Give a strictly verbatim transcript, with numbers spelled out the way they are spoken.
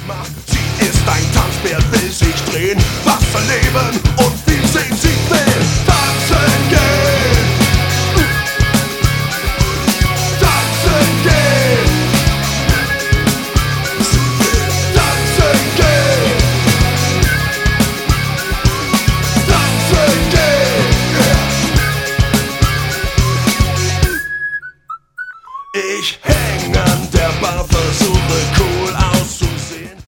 macht. Sie ist ein Tanzbär, will sich drehen, was erleben und viel sehen sie will. Tanzen gehen, tanzen gehen, tanzen gehen, tanzen gehen. Ich häng an der Bar, versuche cool auszusehen.